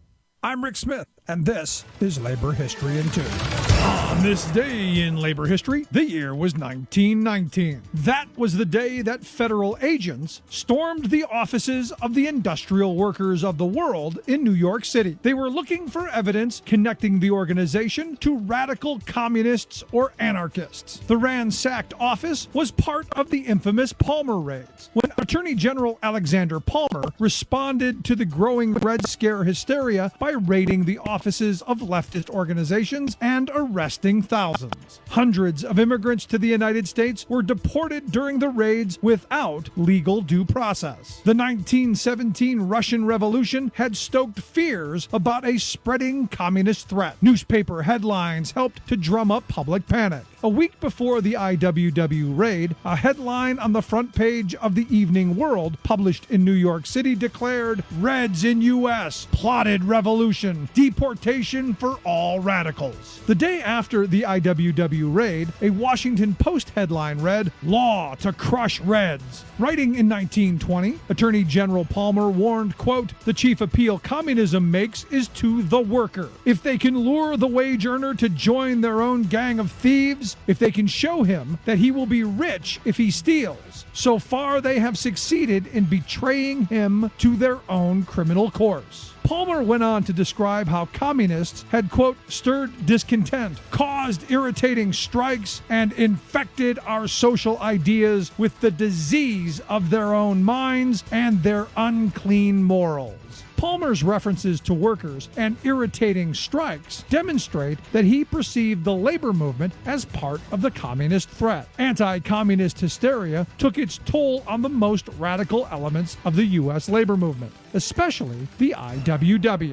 I'm Rick Smith, and this is Labor History in 2. On this day in labor history, the year was 1919. That was the day that federal agents stormed the offices of the industrial workers of the world in New York City. They were looking for evidence connecting the organization to radical communists or anarchists. The ransacked office was part of the infamous Palmer raids, when Attorney General Alexander Palmer responded to the growing Red Scare hysteria by raiding the offices of leftist organizations and arresting thousands. Hundreds of immigrants to the United States were deported during the raids without legal due process. The 1917 Russian Revolution had stoked fears about a spreading communist threat. Newspaper headlines helped to drum up public panic. A week before the IWW raid, a headline on the front page of the Evening World, published in New York City, declared, "Reds in U.S. plotted revolution, deportation for all radicals." The day after the IWW raid, a Washington Post headline read, "Law to crush Reds." Writing in 1920, Attorney General Palmer warned, quote, "The chief appeal communism makes is to the worker. If they can lure the wage earner to join their own gang of thieves, if they can show him that he will be rich if he steals, so far they have succeeded in betraying him to their own criminal course." Palmer went on to describe how communists had, quote, "stirred discontent, caused irritating strikes, and infected our social ideas with the disease of their own minds and their unclean morals." Palmer's references to workers and irritating strikes demonstrate that he perceived the labor movement as part of the communist threat. Anti-communist hysteria took its toll on the most radical elements of the U.S. labor movement, especially the IWW.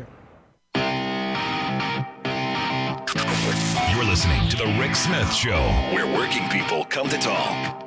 You're listening to The Rick Smith Show, where working people come to talk.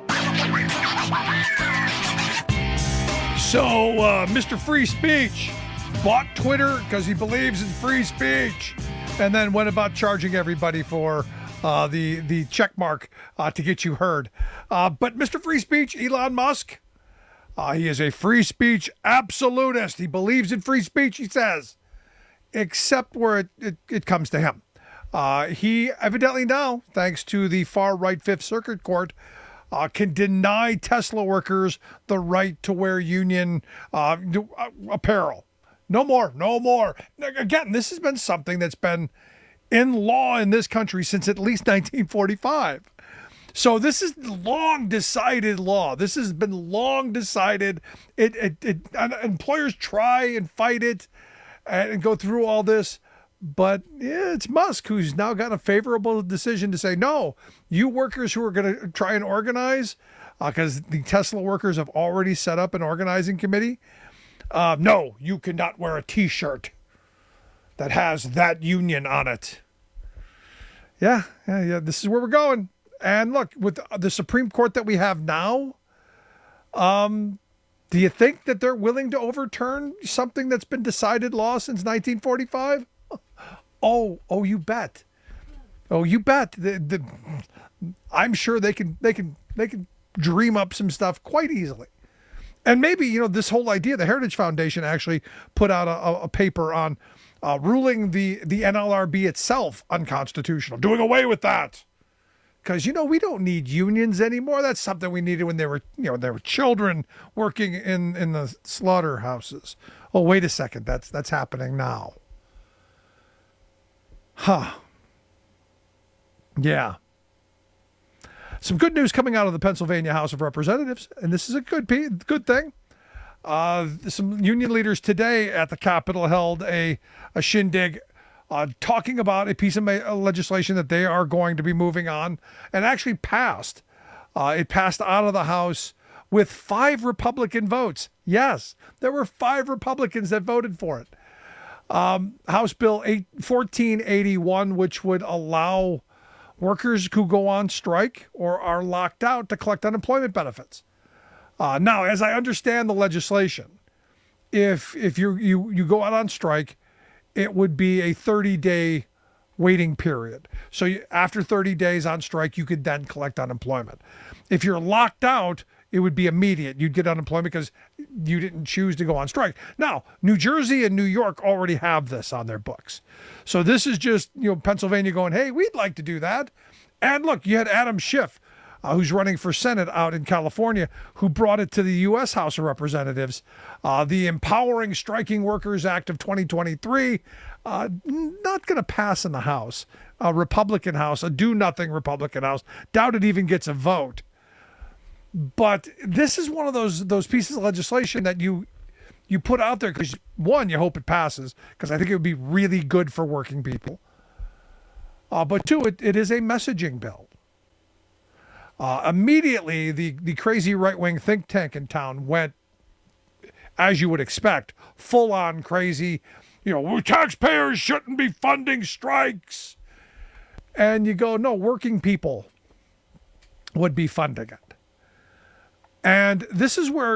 So, Mr. Free Speech bought Twitter because he believes in free speech, and then went about charging everybody for the check mark to get you heard. But Mr. Free Speech, Elon Musk, he is a free speech absolutist. He believes in free speech, he says, except where it comes to him. He evidently now, thanks to the far-right Fifth Circuit Court, can deny Tesla workers the right to wear union apparel. No more. Again, this has been something that's been in law in this country since at least 1945. So this is long decided law. This has been long decided. Employers try and fight it and go through all this. But yeah, it's Musk who's now got a favorable decision to say, no, you workers who are going to try and organize, because the Tesla workers have already set up an organizing committee. No, you cannot wear a T-shirt that has that union on it. Yeah, this is where we're going. And look, with the Supreme Court that we have now, do you think that they're willing to overturn something that's been decided law since 1945? Oh, you bet. Oh, you bet. I'm sure they can dream up some stuff quite easily. And maybe, this whole idea, the Heritage Foundation actually put out a paper on ruling the NLRB itself unconstitutional, doing away with that. Because, we don't need unions anymore. That's something we needed when there were children working in the slaughterhouses. Oh, wait a second. That's happening now. Huh. Yeah. Some good news coming out of the Pennsylvania House of Representatives, and this is a good thing. Some union leaders today at the Capitol held a shindig talking about a piece of legislation that they are going to be moving on, and actually passed. It passed out of the House with 5 Republican votes. Yes, there were 5 Republicans that voted for it. House Bill 1481, which would allow workers who go on strike or are locked out to collect unemployment benefits. Now, as I understand the legislation, if you go out on strike, it would be a 30-day waiting period. So after 30 days on strike, you could then collect unemployment. If you're locked out, it would be immediate. You'd get unemployment because you didn't choose to go on strike. Now, New Jersey and New York already have this on their books. So this is just, Pennsylvania going, hey, we'd like to do that. And look, you had Adam Schiff, who's running for Senate out in California, who brought it to the U.S. House of Representatives. The Empowering Striking Workers Act of 2023, not going to pass in the House. A Republican House, a do-nothing Republican House. Doubt it even gets a vote. But this is one of those pieces of legislation that you put out there because, one, you hope it passes, because I think it would be really good for working people. But two, it is a messaging bill. Immediately, the crazy right-wing think tank in town went, as you would expect, full-on crazy. Taxpayers shouldn't be funding strikes. And you go, no, working people would be funding it. And this is where,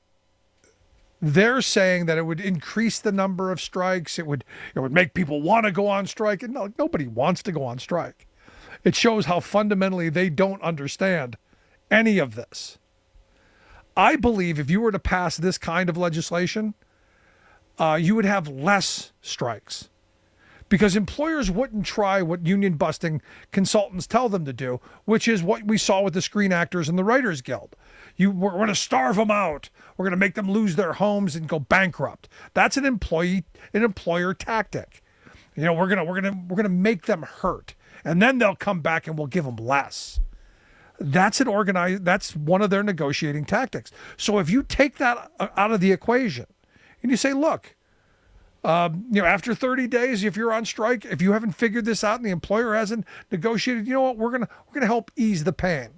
they're saying that it would increase the number of strikes. It would make people want to go on strike. And no, nobody wants to go on strike. It shows how fundamentally they don't understand any of this. I believe if you were to pass this kind of legislation, you would have less strikes. Because employers wouldn't try what union busting consultants tell them to do, which is what we saw with the Screen Actors and the Writers Guild. We're going to starve them out. We're going to make them lose their homes and go bankrupt. That's an employer tactic. We're going to make them hurt, and then they'll come back and we'll give them less. That's one of their negotiating tactics. So if you take that out of the equation and you say, look, after 30 days, if you're on strike, if you haven't figured this out and the employer hasn't negotiated, you know what, we're gonna help ease the pain.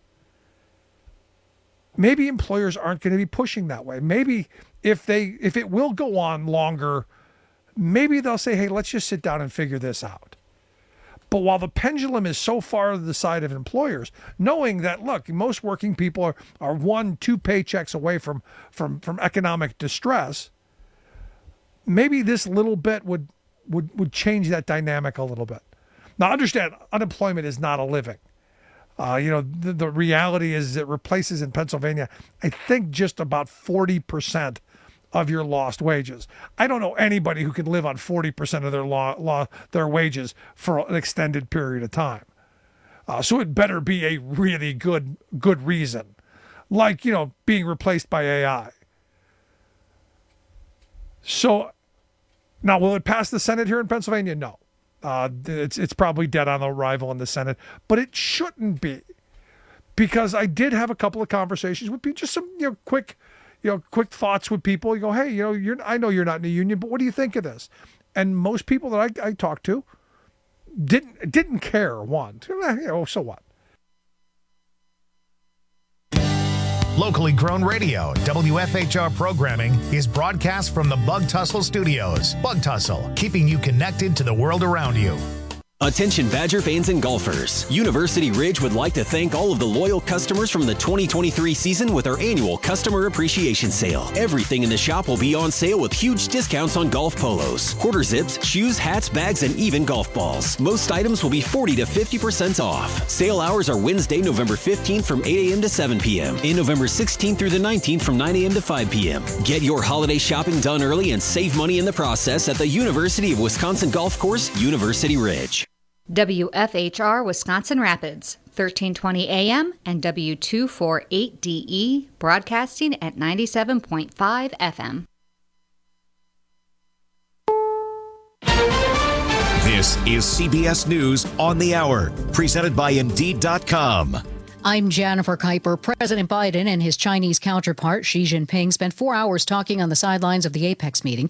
Maybe employers aren't going to be pushing that way. Maybe if it will go on longer, maybe they'll say, hey, let's just sit down and figure this out. But while the pendulum is so far to the side of employers, knowing that, look, most working people are 1-2 paychecks away from economic distress, maybe this little bit would change that dynamic a little bit. Now, understand, unemployment is not a living. The reality is it replaces in Pennsylvania, I think, just about 40% of your lost wages. I don't know anybody who can live on 40% of their wages for an extended period of time. So it better be a really good reason, like, being replaced by AI. So now, will it pass the Senate here in Pennsylvania? No. It's probably dead on arrival in the Senate, but it shouldn't be, because I did have a couple of conversations with people, just some quick thoughts with people. You go, hey, I know you're not in the union, but what do you think of this? And most people that I talked to didn't care. So what? Locally grown radio, WFHR programming is broadcast from the Bug Tussle Studios. Bug Tussle, keeping you connected to the world around you. Attention Badger fans and golfers. University Ridge would like to thank all of the loyal customers from the 2023 season with our annual Customer Appreciation Sale. Everything in the shop will be on sale with huge discounts on golf polos, quarter zips, shoes, hats, bags, and even golf balls. Most items will be 40 to 50% off. Sale hours are Wednesday, November 15th from 8 a.m. to 7 p.m. and November 16th through the 19th from 9 a.m. to 5 p.m. Get your holiday shopping done early and save money in the process at the University of Wisconsin Golf Course, University Ridge. WFHR Wisconsin Rapids, 1320 AM and W248DE, broadcasting at 97.5 FM. This is CBS News on the Hour, presented by Indeed.com. I'm Jennifer Kuiper. President Biden and his Chinese counterpart Xi Jinping spent 4 hours talking on the sidelines of the APEC meeting.